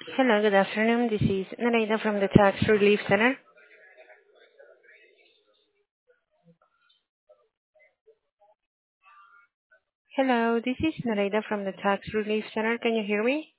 Hello, good afternoon. This is Nareda from the Tax Relief Center. Hello, this is Nareda from the Tax Relief Center. Can you hear me?